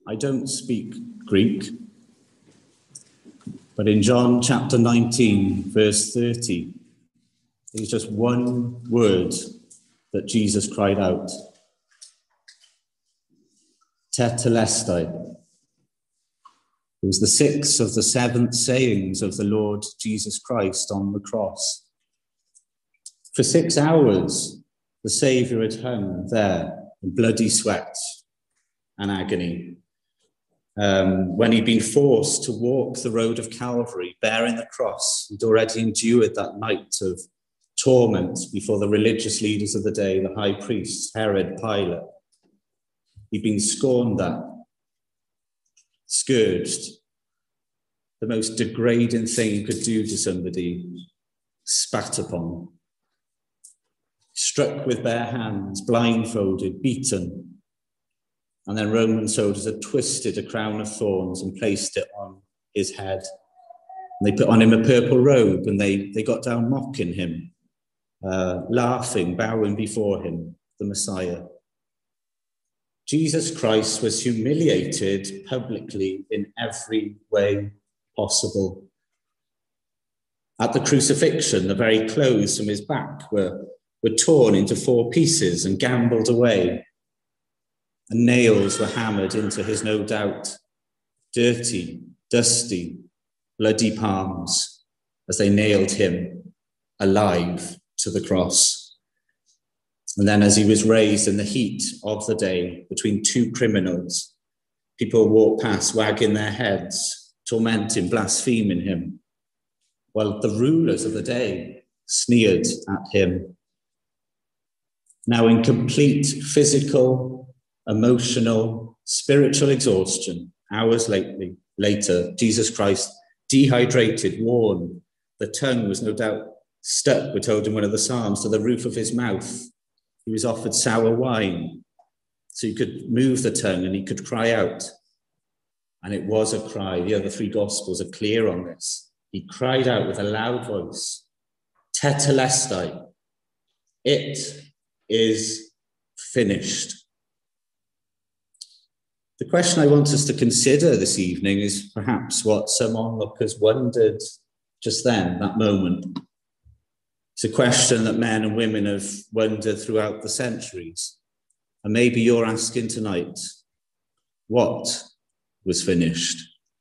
I don't speak Greek, but in John chapter 19, verse 30, there's just one word that Jesus cried out. Tetelestai. It was the sixth of the seventh sayings of the Lord Jesus Christ on the cross. For 6 hours, the Saviour had hung there in bloody sweat and agony. When he'd been forced to walk the road of Calvary, bearing the cross, he'd already endured that night of torment before the religious leaders of the day, the high priests, Herod, Pilate. He'd been scorned at, scourged, the most degrading thing you could do to somebody, spat upon, struck with bare hands, blindfolded, beaten. And then Roman soldiers had twisted a crown of thorns and placed it on his head. And they put on him a purple robe, and they got down mocking him, laughing, bowing before him, the Messiah. Jesus Christ was humiliated publicly in every way possible. At the crucifixion, the very clothes from his back were torn into 4 pieces and gambled away. And nails were hammered into his, no doubt, dirty, dusty, bloody palms as they nailed him alive to the cross. And then as he was raised in the heat of the day between 2 criminals, people walked past wagging their heads, tormenting, blaspheming him, while the rulers of the day sneered at him. Now in complete physical, emotional, spiritual exhaustion, hours later, Jesus Christ, dehydrated, worn, the tongue was no doubt stuck, we're told in one of the Psalms, to the roof of his mouth. He was offered sour wine, so he could move the tongue and he could cry out. And it was a cry. The other 3 Gospels are clear on this. He cried out with a loud voice, Tetelestai, it is finished. The question I want us to consider this evening is perhaps what some onlookers wondered just then, that moment. It's a question that men and women have wondered throughout the centuries. And maybe you're asking tonight, what was finished?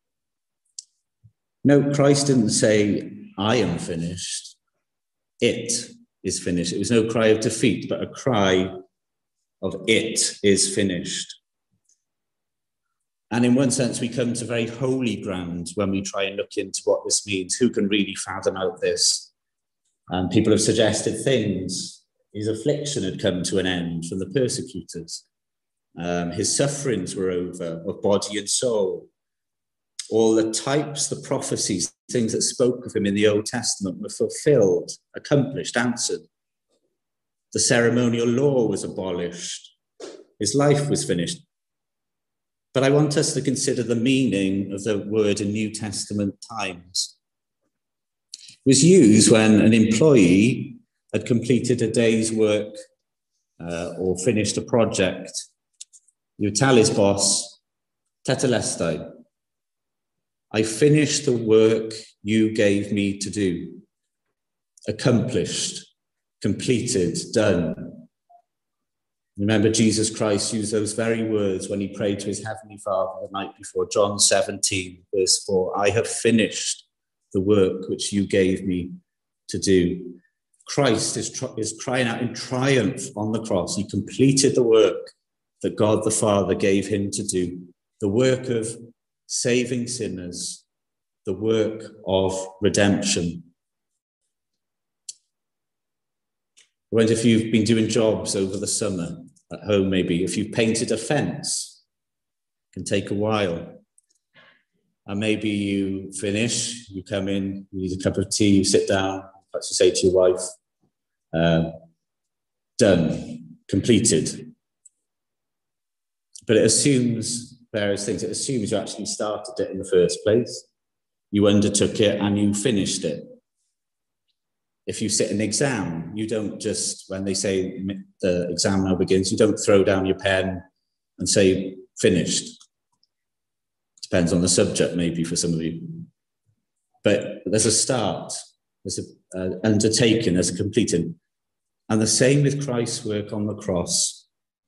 No, Christ didn't say, I am finished. It is finished. It was no cry of defeat, but a cry of it is finished. And in one sense, we come to very holy ground when we try and look into what this means. Who can really fathom out this? And people have suggested things. His affliction had come to an end from the persecutors. His sufferings were over, of body and soul. All the types, the prophecies, things that spoke of him in the Old Testament were fulfilled, accomplished, answered. The ceremonial law was abolished. His life was finished. But I want us to consider the meaning of the word in New Testament times. It was used when an employee had completed a day's work or finished a project. You would tell his boss, Tetelestai, I finished the work you gave me to do. Accomplished, completed, done. Remember, Jesus Christ used those very words when he prayed to his heavenly Father the night before, John 17, verse 4, I have finished the work which you gave me to do. Christ is crying out in triumph on the cross. He completed the work that God the Father gave him to do, the work of saving sinners, the work of redemption. I wonder if you've been doing jobs over the summer at home, maybe. If you've painted a fence, it can take a while. And maybe you finish, you come in, you need a cup of tea, you sit down, perhaps you say to your wife, done, completed. But it assumes various things. It assumes you actually started it in the first place. You undertook it and you finished it. If you sit an exam, you don't just, when they say the exam now begins, you don't throw down your pen and say, finished. Depends on the subject, maybe, for some of you. But there's a start, there's an undertaking, there's a completing. And the same with Christ's work on the cross.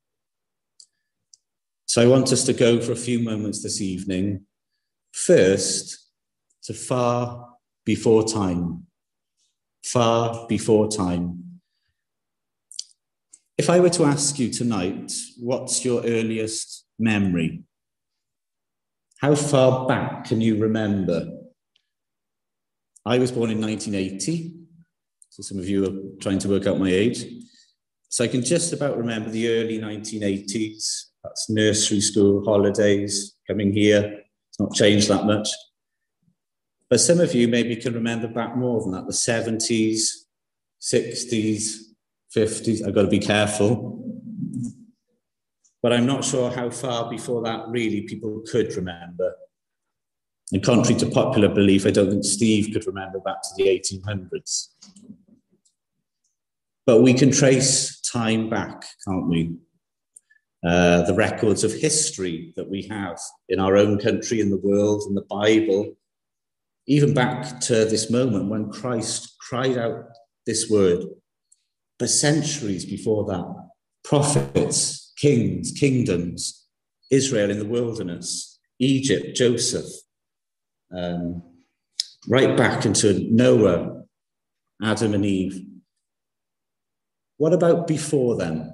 So I want us to go for a few moments this evening, first, to far before time. Far before time. If I were to ask you tonight, what's your earliest memory? How far back can you remember? I was born in 1980, so some of you are trying to work out my age. So I can just about remember the early 1980s. That's nursery school, holidays, coming here. It's not changed that much. But some of you maybe can remember back more than that, the 70s, 60s, 50s. I've got to be careful. But I'm not sure how far before that really people could remember. And contrary to popular belief, I don't think Steve could remember back to the 1800s. But we can trace time back, can't we? The records of history that we have in our own country, in the world, in the Bible, even back to this moment when Christ cried out this word. But centuries before that, prophets, kings, kingdoms, Israel in the wilderness, Egypt, Joseph, right back into Noah, Adam and Eve. What about before then?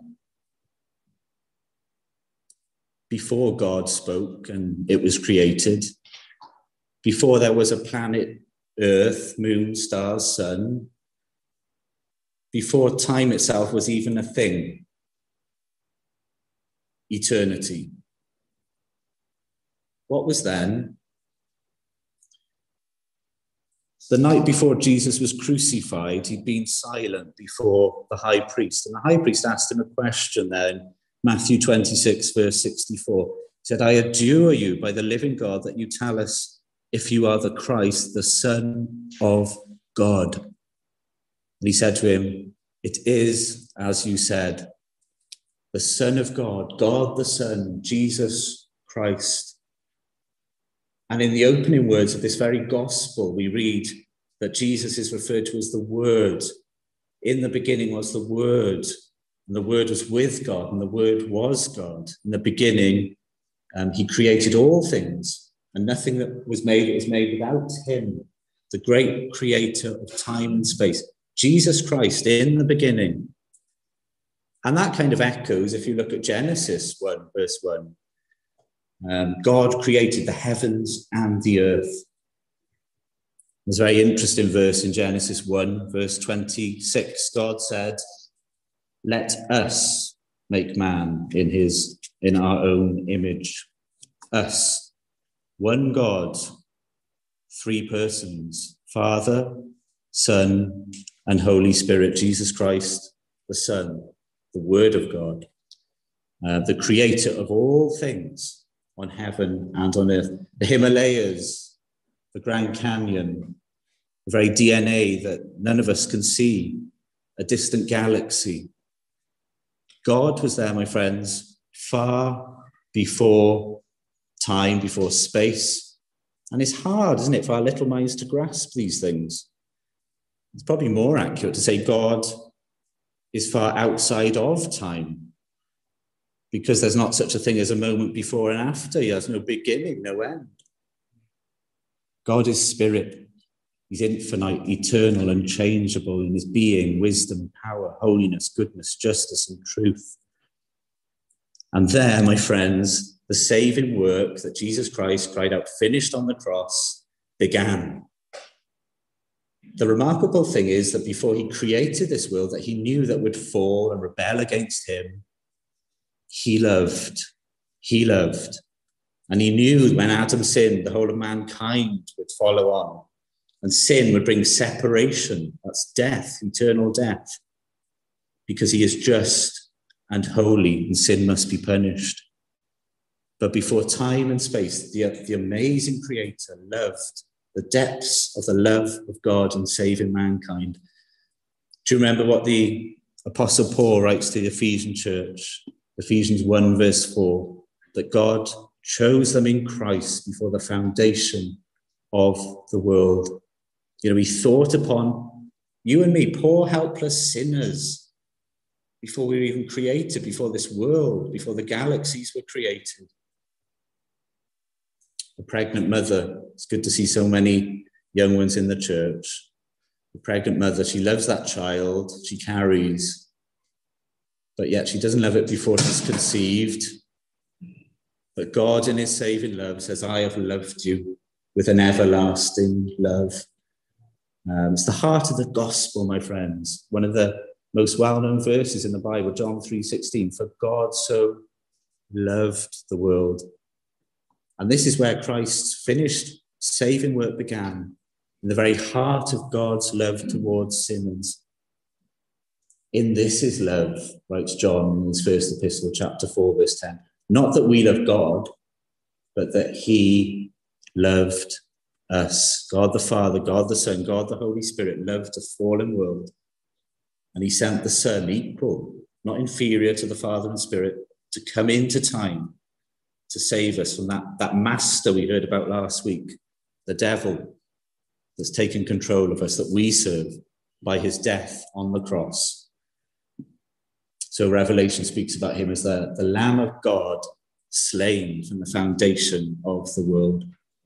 Before God spoke and it was created, before there was a planet, Earth, moon, stars, sun, before time itself was even a thing, eternity. What was then? The night before Jesus was crucified, he'd been silent before the high priest. And the high priest asked him a question there in Matthew 26, verse 64. He said, I adjure you by the living God that you tell us if you are the Christ, the Son of God. And he said to him, it is as you said, the Son of God, God the Son, Jesus Christ. And in the opening words of this very gospel, we read that Jesus is referred to as the Word. In the beginning was the Word, and the Word was with God, and the Word was God. In the beginning, he created all things, and nothing that was made without him, the great creator of time and space. Jesus Christ in the beginning. And that kind of echoes if you look at Genesis 1, verse 1. God created the heavens and the earth. There's a very interesting verse in Genesis 1, verse 26. God said, let us make man in our own image. Us. One God, three persons, Father, Son, and Holy Spirit, Jesus Christ, the Son, the Word of God, the creator of all things on heaven and on earth. The Himalayas, the Grand Canyon, the very DNA that none of us can see, a distant galaxy. God was there, my friends, far before time, before space. And it's hard, isn't it, for our little minds to grasp these things. It's probably more accurate to say God is far outside of time, because there's not such a thing as a moment before and after. He has no beginning, no end. God is spirit. He's infinite, eternal, unchangeable in his being, wisdom, power, holiness, goodness, justice, and truth. And there, my friends, the saving work that Jesus Christ cried out, finished on the cross, began. The remarkable thing is that before he created this world that he knew that would fall and rebel against him, he loved. He loved. And he knew when Adam sinned, the whole of mankind would follow on. And sin would bring separation. That's death, eternal death. Because he is just and holy, and sin must be punished. But before time and space, the amazing creator loved the depths of the love of God in saving mankind. Do you remember what the Apostle Paul writes to the Ephesian church? Ephesians 1, verse 4, that God chose them in Christ before the foundation of the world. He thought upon you and me, poor, helpless sinners, before we were even created, before this world, before the galaxies were created. The pregnant mother, it's good to see so many young ones in the church. The pregnant mother, she loves that child she carries, but yet she doesn't love it before she's conceived. But God in his saving love says, I have loved you with an everlasting love. It's the heart of the gospel, my friends. One of the most well-known verses in the Bible, John 3:16, for God so loved the world. And this is where Christ's finished saving work began, in the very heart of God's love towards sinners. In this is love, writes John in his first epistle, chapter 4, verse 10. Not that we love God, but that he loved us. God the Father, God the Son, God the Holy Spirit loved a fallen world. And he sent the Son, equal, not inferior to the Father and Spirit, to come into time to save us from that master we heard about last week, the devil that's taken control of us, that we serve by his death on the cross. So Revelation speaks about him as the Lamb of God, slain from the foundation of the world.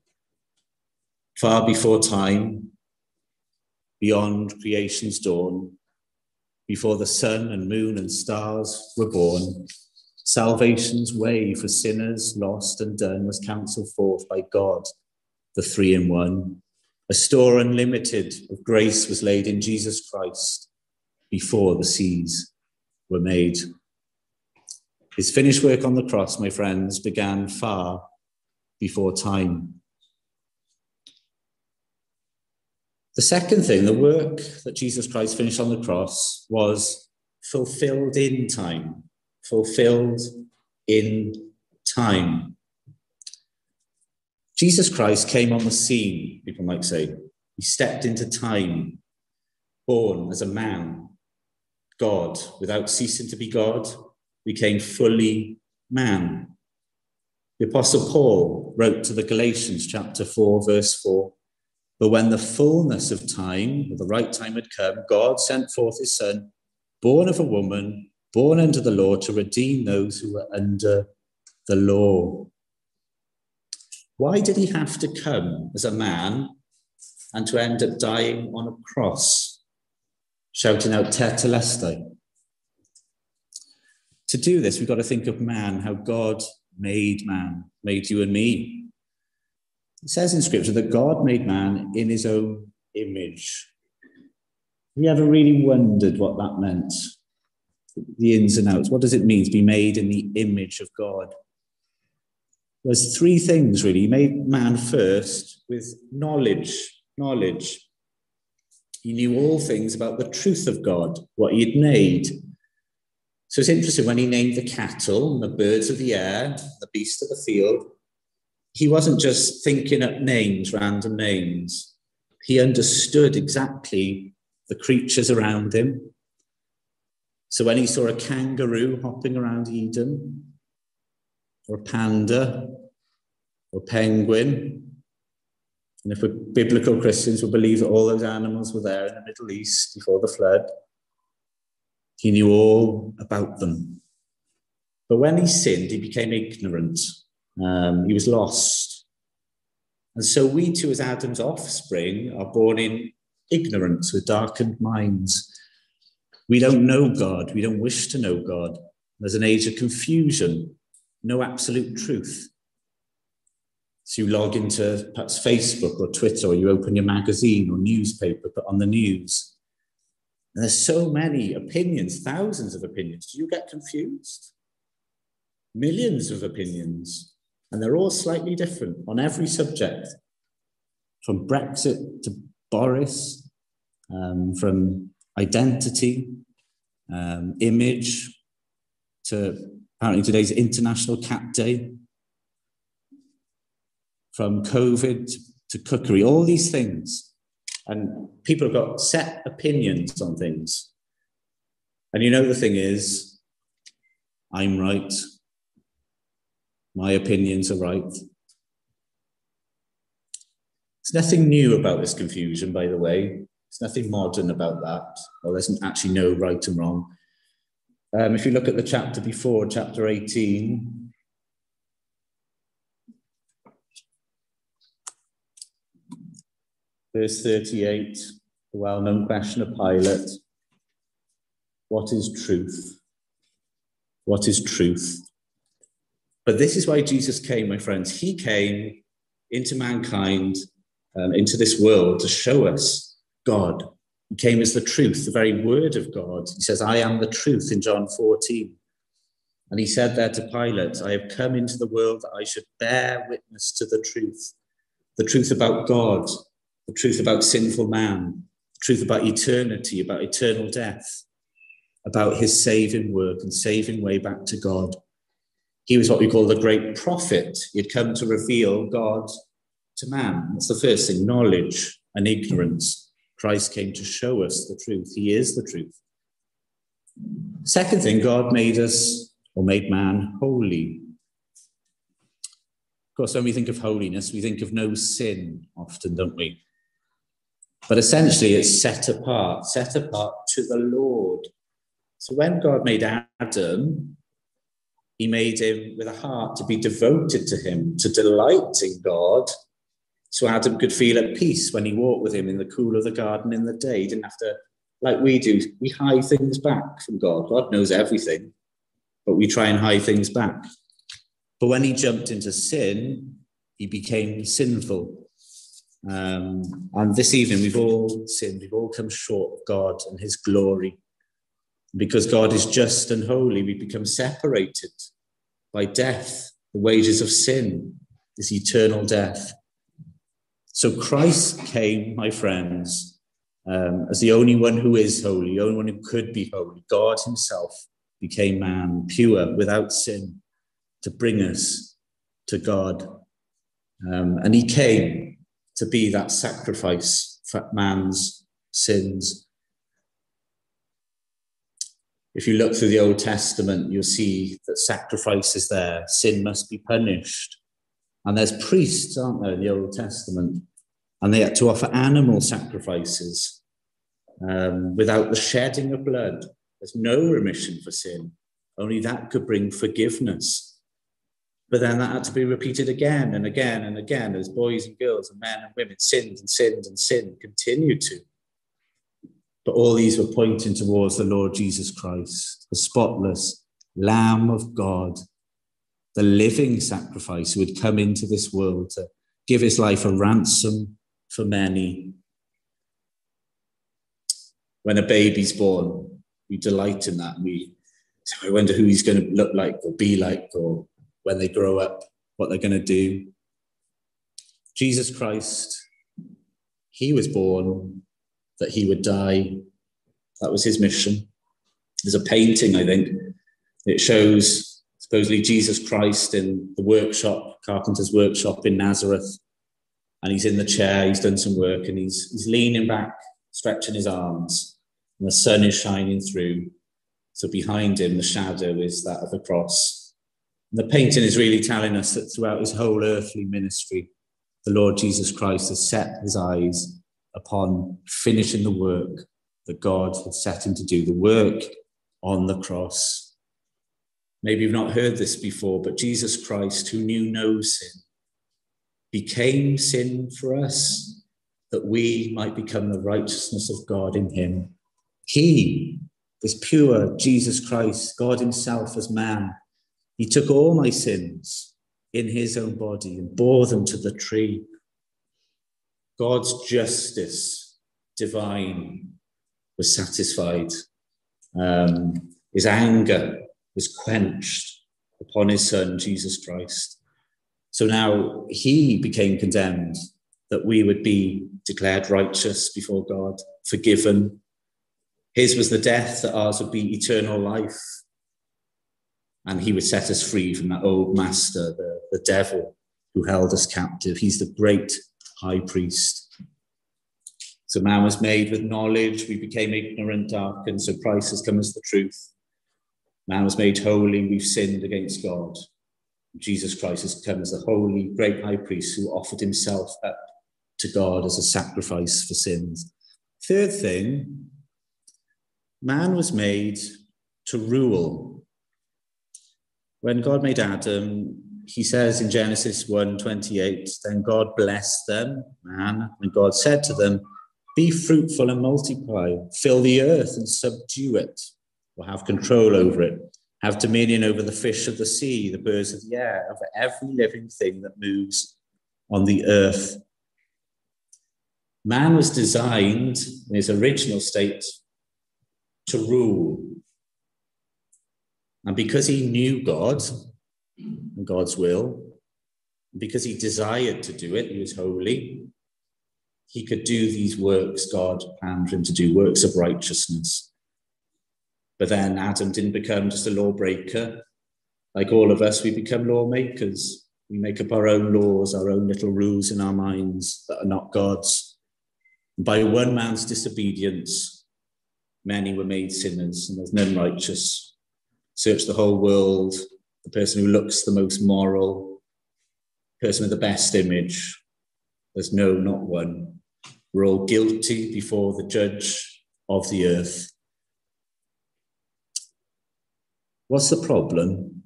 Far before time, beyond creation's dawn, before the sun and moon and stars were born, salvation's way for sinners lost and done was counselled forth by God, the three-in-one. A store unlimited of grace was laid in Jesus Christ before the seas were made. His finished work on the cross, my friends, began far before time. The second thing, the work that Jesus Christ finished on the cross, was fulfilled in time. Fulfilled in time. Jesus Christ came on the scene, people might say. He stepped into time, born as a man. God, without ceasing to be God, became fully man. The Apostle Paul wrote to the Galatians, chapter 4, verse 4, but when the fullness of time, or the right time had come, God sent forth his Son, born of a woman, born under the law, to redeem those who were under the law. Why did he have to come as a man and to end up dying on a cross, shouting out Tetelestai? To do this, we've got to think of man, how God made man, made you and me. It says in Scripture that God made man in his own image. Have you ever really wondered what that meant? The ins and outs. What does it mean to be made in the image of God? There's three things, really. He made man first with knowledge. He knew all things about the truth of God, what he had made. So it's interesting, when he named the cattle and the birds of the air, the beasts of the field, he wasn't just thinking up names, random names. He understood exactly the creatures around him. So when he saw a kangaroo hopping around Eden, or a panda, or penguin, and if we're biblical Christians, we'll believe that all those animals were there in the Middle East before the flood, he knew all about them. But when he sinned, he became ignorant. He was lost. And so we too, as Adam's offspring, are born in ignorance with darkened minds. We don't know God. We don't wish to know God. There's an age of confusion, no absolute truth. So you log into perhaps Facebook or Twitter, or you open your magazine or newspaper, put on the news. And there's so many opinions, thousands of opinions. Do you get confused? Millions of opinions. And they're all slightly different on every subject. From Brexit to Boris, from identity, image, to apparently today's International Cat Day, from COVID to cookery, all these things. And people have got set opinions on things. And you know the thing is, I'm right, My opinions are right. There's nothing new about this confusion, by the way. There's nothing modern about that. Well, there's actually no right and wrong. If you look at the chapter before, chapter 18, verse 38, the well-known question of Pilate, what is truth? What is truth? But this is why Jesus came, my friends. He came into mankind, into this world to show us God. He came as the truth, the very word of God. He says, I am the truth in John 14. And he said there to Pilate, I have come into the world that I should bear witness to the truth about God, the truth about sinful man, the truth about eternity, about eternal death, about his saving work and saving way back to God. He was what we call the great prophet. He had come to reveal God to man. That's the first thing, knowledge and ignorance. Christ came to show us the truth. He is the truth. Second thing, God made us, or made man, holy. Of course, when we think of holiness, we think of no sin often, don't we? But essentially, it's set apart to the Lord. So when God made Adam, he made him with a heart to be devoted to him, to delight in God, so Adam could feel at peace when he walked with him in the cool of the garden in the day. He didn't have to, like we do, we hide things back from God. God knows everything, but we try and hide things back. But when he jumped into sin, he became sinful. And this evening, we've all sinned. We've all come short of God and his glory. Because God is just and holy, we become separated by death. The wages of sin is eternal death. So Christ came, my friends, as the only one who is holy, the only one who could be holy. God himself became man, pure, without sin, to bring us to God. And he came to be that sacrifice for man's sins. If you look through the Old Testament, you'll see that sacrifice is there. Sin must be punished. And there's priests, aren't there, in the Old Testament? And they had to offer animal sacrifices without the shedding of blood. There's no remission for sin. Only that could bring forgiveness. But then that had to be repeated again and again and again as boys and girls and men and women sinned and sinned and sinned, continued to. But all these were pointing towards the Lord Jesus Christ, the spotless Lamb of God, the living sacrifice who would come into this world to give his life a ransom for many. When a baby's born, we delight in that. I wonder who he's going to look like or be like, or when they grow up, what they're going to do. Jesus Christ, he was born that he would die. That was his mission. There's a painting, I think. It shows supposedly Jesus Christ in the workshop, carpenter's workshop in Nazareth. And he's in the chair, he's done some work, and he's leaning back, stretching his arms, and the sun is shining through. So behind him, the shadow is that of the cross. And the painting is really telling us that throughout his whole earthly ministry, the Lord Jesus Christ has set his eyes upon finishing the work that God had set him to do, the work on the cross. Maybe you've not heard this before, but Jesus Christ, who knew no sin, became sin for us, that we might become the righteousness of God in him. He, this pure Jesus Christ, God himself as man, he took all my sins in his own body and bore them to the tree. God's justice, divine, was satisfied. His anger was quenched upon his son, Jesus Christ. So now he became condemned, that we would be declared righteous before God, forgiven. His was the death, that ours would be eternal life. And he would set us free from that old master, the devil, who held us captive. He's the great high priest. So man was made with knowledge. We became ignorant, darkened. So Christ has come as the truth. Man was made holy. We've sinned against God. Jesus Christ has come as the holy, great high priest who offered himself up to God as a sacrifice for sins. Third thing, man was made to rule. When God made Adam, he says in Genesis 1:28, then God blessed them, man, and God said to them, be fruitful and multiply, fill the earth and subdue it, or have control over it, have dominion over the fish of the sea, the birds of the air, over every living thing that moves on the earth. Man was designed in his original state to rule. And because he knew God and God's will, because he desired to do it, he was holy, he could do these works God planned for him to do, works of righteousness. But then Adam didn't become just a lawbreaker. Like all of us, we become lawmakers. We make up our own laws, our own little rules in our minds that are not God's. By one man's disobedience, many were made sinners, and there's none righteous. Search the whole world, the person who looks the most moral, the person with the best image. There's no, not one. We're all guilty before the judge of the earth. What's the problem?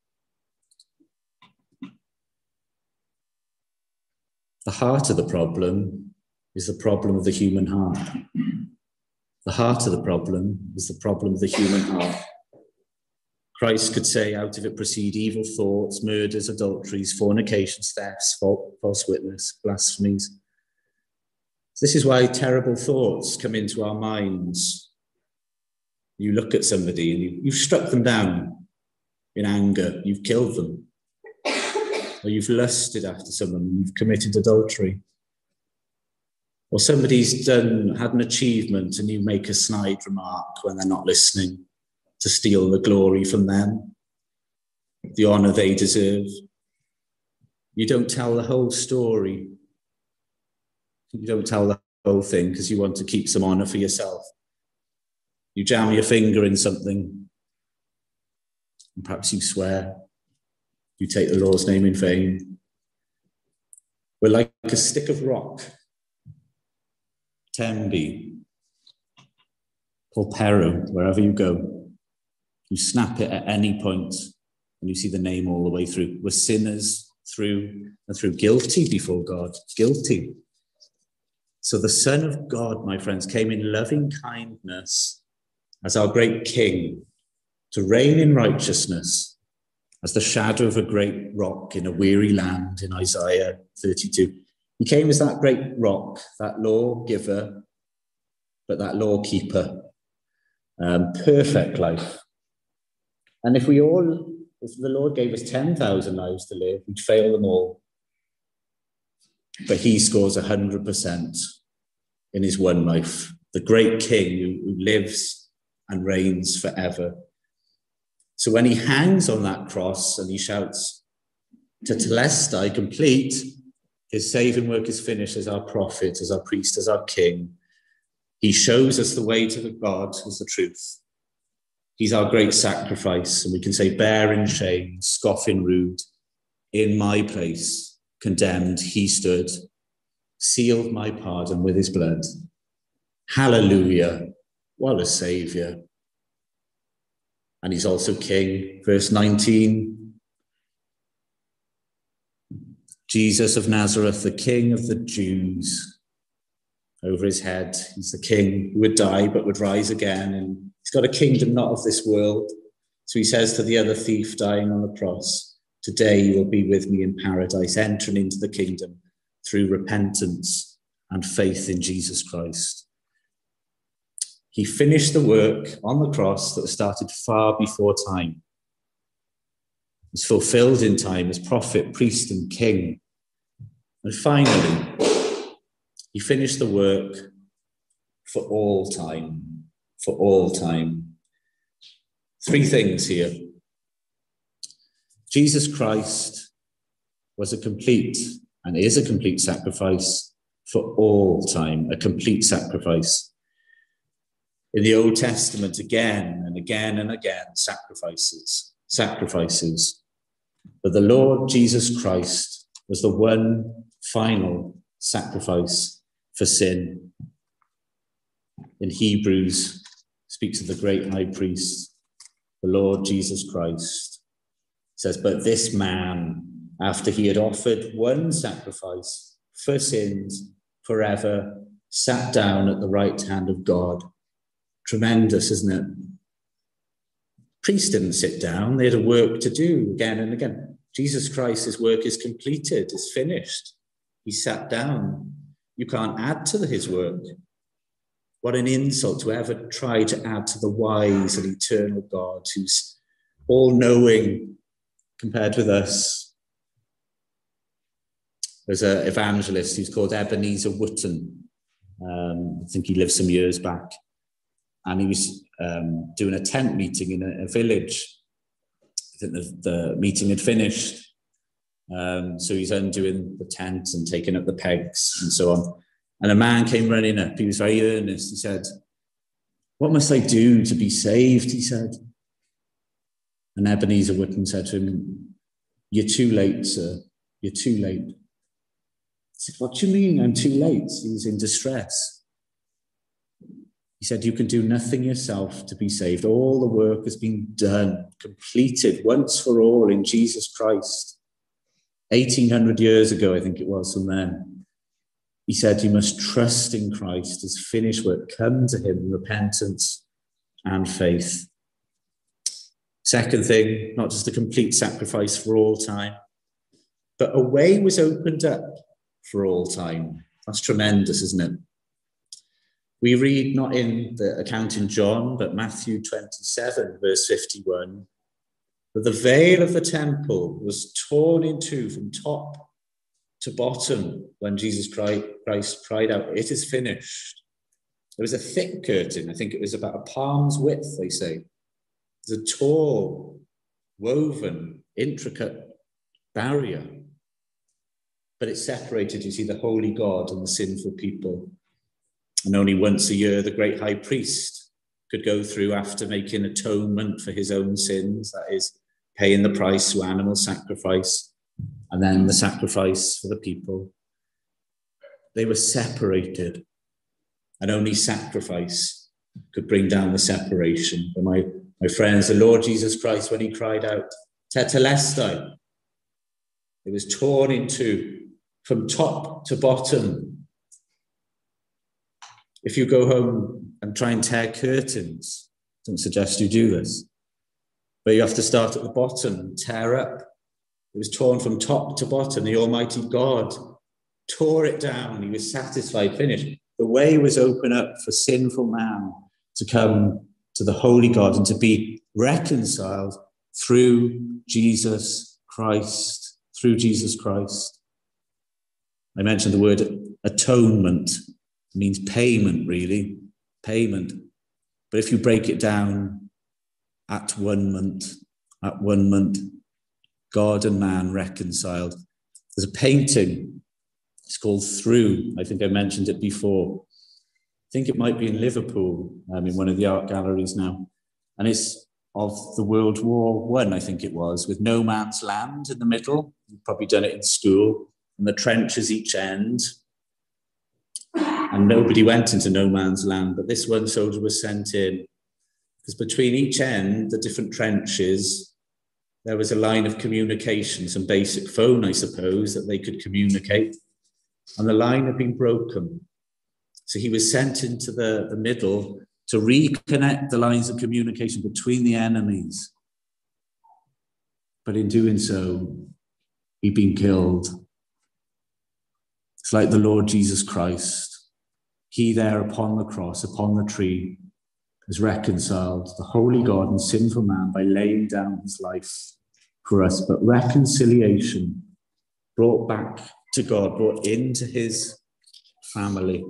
The heart of the problem is the problem of the human heart. The heart of the problem is the problem of the human heart. Christ could say, out of it proceed evil thoughts, murders, adulteries, fornications, thefts, false witness, blasphemies. This is why terrible thoughts come into our minds. You look at somebody and you've struck them down in anger, you've killed them. Or you've lusted after someone, you've committed adultery. Or somebody's had an achievement and you make a snide remark when they're not listening to steal the glory from them, the honor they deserve. You don't tell the whole story. You don't tell the whole thing because you want to keep some honor for yourself. You jam your finger in something, and perhaps you swear. You take the Lord's name in vain. We're like a stick of rock. Tenby, Polperro, wherever you go. You snap it at any point and you see the name all the way through. We're sinners through and through, guilty before God, guilty. So the Son of God, my friends, came in loving kindness as our great King to reign in righteousness as the shadow of a great rock in a weary land in Isaiah 32. He came as that great rock, that lawgiver, but that law keeper. Perfect life. And if the Lord gave us 10,000 lives to live, we'd fail them all. But he scores 100% in his one life. The great King who lives and reigns forever. So when he hangs on that cross and he shouts, Tetelestai, complete, his saving work is finished as our prophet, as our priest, as our king. He shows us the way to the God as the truth. He's our great sacrifice, and we can say, bear in shame, scoff in rude, in my place, condemned, he stood, sealed my pardon with his blood. Hallelujah, what a saviour. And he's also king. Verse 19, Jesus of Nazareth, the King of the Jews. Over his head, he's the king who would die but would rise again. And he's got a kingdom not of this world. So he says to the other thief dying on the cross, today you will be with me in paradise, entering into the kingdom through repentance and faith in Jesus Christ. He finished the work on the cross that was started far before time. It was fulfilled in time as prophet, priest, and king. And finally, he finished the work for all time, for all time. Three things here. Jesus Christ was a complete and is a complete sacrifice for all time, a complete sacrifice. In the Old Testament, again and again and again, sacrifices. But the Lord Jesus Christ was the one final sacrifice for sin. In Hebrews, speaks of the great high priest, the Lord Jesus Christ. It says, but this man, after he had offered one sacrifice for sins forever, sat down at the right hand of God. Tremendous, isn't it? Priests didn't sit down. They had a work to do again and again. Jesus Christ's work is completed, is finished. He sat down. You can't add to his work. What an insult to ever try to add to the wise and eternal God who's all-knowing compared with us. There's an evangelist who's called Ebenezer Wotton. I think he lived some years back. And he was doing a tent meeting in a village. I think the meeting had finished. So he's undoing the tent and taking up the pegs and so on. And a man came running up. He was very earnest. He said, what must I do to be saved? He said. And Ebenezer Wotton said to him, you're too late, sir. You're too late. He said, what do you mean I'm too late? He was in distress. He said, you can do nothing yourself to be saved. All the work has been done, completed once for all in Jesus Christ. 1800 years ago, I think it was from then. He said, you must trust in Christ, his finished work. Come to him in repentance and faith. Second thing, not just a complete sacrifice for all time, but a way was opened up for all time. That's tremendous, isn't it? We read not in the account in John, but Matthew 27, verse 51, that the veil of the temple was torn in two from top to bottom when Jesus Christ cried out, it is finished. There was a thick curtain. I think it was about a palm's width, they say. It was a tall, woven, intricate barrier. But it separated, you see, the holy God and the sinful people. And only once a year, the great high priest could go through after making atonement for his own sins, that is, paying the price through animal sacrifice, and then the sacrifice for the people. They were separated, and only sacrifice could bring down the separation. But my friends, the Lord Jesus Christ, when he cried out, Tetelestai, it was torn in two from top to bottom. If you go home and try and tear curtains, I don't suggest you do this, but you have to start at the bottom, tear up. It was torn from top to bottom. The Almighty God tore it down. He was satisfied, finished. The way was open up for sinful man to come to the holy God and to be reconciled through Jesus Christ. Through Jesus Christ. I mentioned the word atonement. It means payment, really. Payment. But if you break it down, at one month, God and man reconciled. There's a painting. It's called Through. I think I mentioned it before. I think it might be in Liverpool, in one of the art galleries now. And it's of the World War I think it was, with no man's land in the middle. You've probably done it in school. And the trenches each end. And nobody went into no man's land, but this one soldier was sent in. Because between each end, the different trenches, there was a line of communication, some basic phone, I suppose, that they could communicate. And the line had been broken. So he was sent into the middle to reconnect the lines of communication between the enemies. But in doing so, he'd been killed. It's like the Lord Jesus Christ. He there upon the cross, upon the tree, has reconciled the holy God and sinful man by laying down his life for us. But reconciliation brought back to God, brought into his family.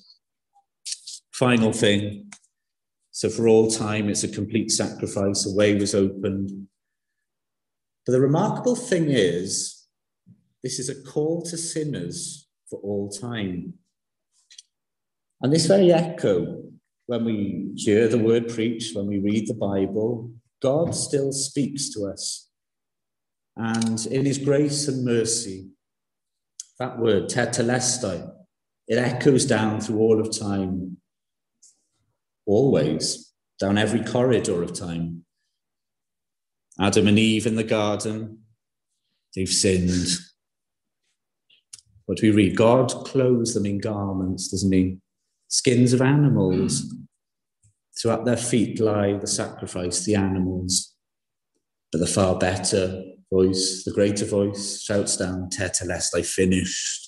Final thing. So for all time, it's a complete sacrifice. A way was opened. But the remarkable thing is, this is a call to sinners for all time. And this very echo, when we hear the word preached, when we read the Bible, God still speaks to us. And in his grace and mercy, that word, tetelestai, it echoes down through all of time, always, down every corridor of time. Adam and Eve in the garden, they've sinned. What do we read? God clothes them in garments, doesn't he? Skins of animals. So at their feet lie the sacrifice, the animals. But the far better voice, the greater voice, shouts down, tetelestai, finished.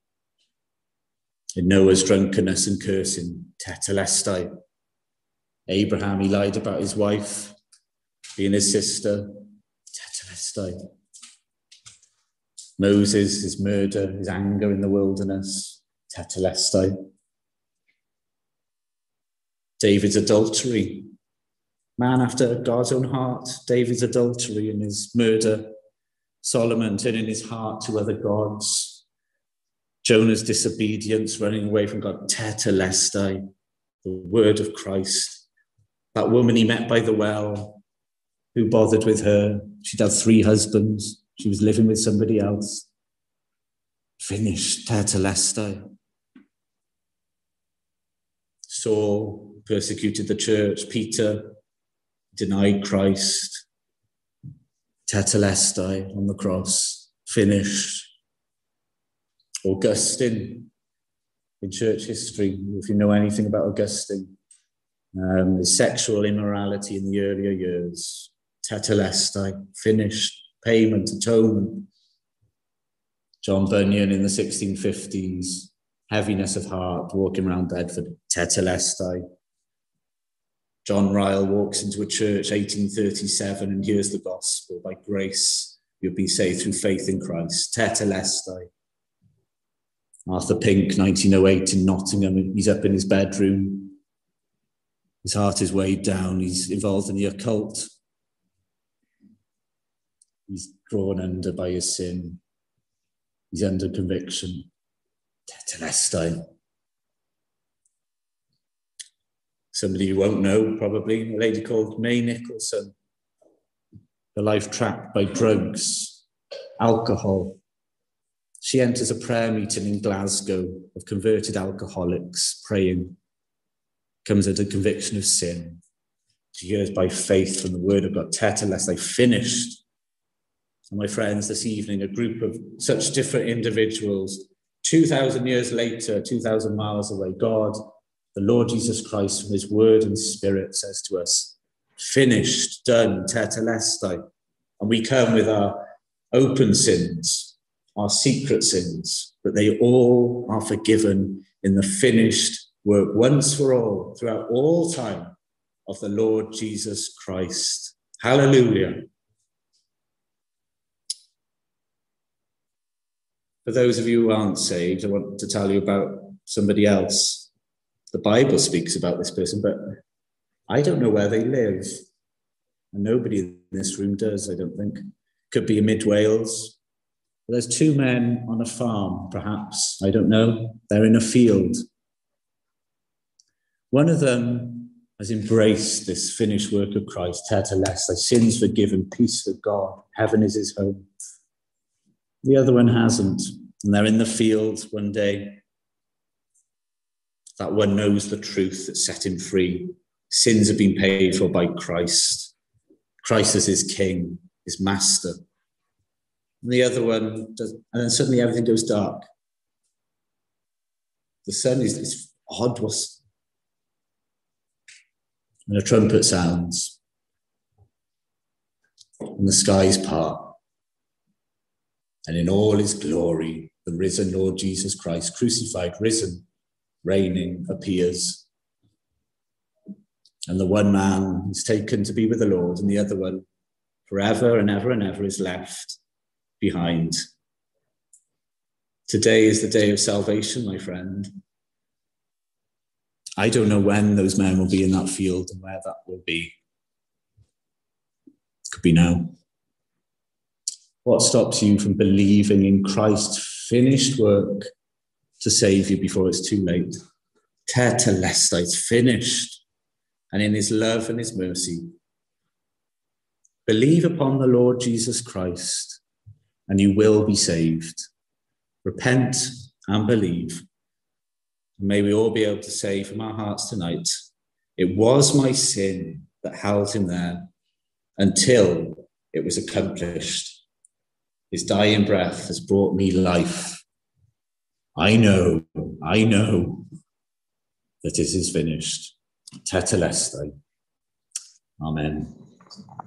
In Noah's drunkenness and cursing, tetelestai. Abraham, he lied about his wife being his sister, tetelestai. Moses, his murder, his anger in the wilderness, tetelestai. David's adultery, man after God's own heart, David's adultery and his murder, Solomon turning his heart to other gods, Jonah's disobedience, running away from God, tetelestai, the word of Christ. That woman he met by the well, who bothered with her? She'd had 3 husbands. She was living with somebody else. Finished, tetelestai. Saul persecuted the church. Peter denied Christ. Tetelestai on the cross. Finished. Augustine in church history, if you know anything about Augustine, his sexual immorality in the earlier years. Tetelestai, finished, payment, atonement. John Bunyan in the 1650s, heaviness of heart, walking around Bedford, tetelestai. John Ryle walks into a church, 1837, and hears the gospel. By grace, you'll be saved through faith in Christ. Tetelestai. Arthur Pink, 1908, in Nottingham, he's up in his bedroom. His heart is weighed down. He's involved in the occult. He's drawn under by his sin. He's under conviction. Tetelestai. Somebody you won't know, probably, a lady called May Nicholson. Her life trapped by drugs, alcohol. She enters a prayer meeting in Glasgow of converted alcoholics praying. Comes under conviction of sin. She hears by faith from the word of God, tetelestai, finished. And my friends, this evening, a group of such different individuals, 2,000 years later, 2,000 miles away, God, the Lord Jesus Christ, from his word and spirit, says to us, finished, done, tetelestai. And we come with our open sins, our secret sins, but they all are forgiven in the finished work once for all, throughout all time, of the Lord Jesus Christ. Hallelujah. For those of you who aren't saved, I want to tell you about somebody else. The Bible speaks about this person, but I don't know where they live. And nobody in this room does, I don't think. Could be in mid-Wales. There's 2 men on a farm, perhaps. I don't know. They're in a field. One of them has embraced this finished work of Christ, tetelestai, sins forgiven, peace with God, heaven is his home. The other one hasn't, and they're in the field one day. That one knows the truth that set him free. Sins have been paid for by Christ. Christ is his king, his master. And the other one does, and then suddenly everything goes dark. The sun is odd, and a trumpet sounds, and the skies part. And in all his glory, the risen Lord Jesus Christ, crucified, risen, reigning, appears. And the one man is taken to be with the Lord, and the other one, forever and ever, is left behind. Today is the day of salvation, my friend. I don't know when those men will be in that field and where that will be. It could be now. What stops you from believing in Christ's finished work to save you before it's too late? Tetelestai, it's finished. And in his love and his mercy, Believe upon the Lord Jesus Christ, and you will be saved. Repent and believe. And may we all be able to say from our hearts tonight, it was my sin that held him there until it was accomplished. His dying breath has brought me life. I know that it is finished. Tetelestai. Amen.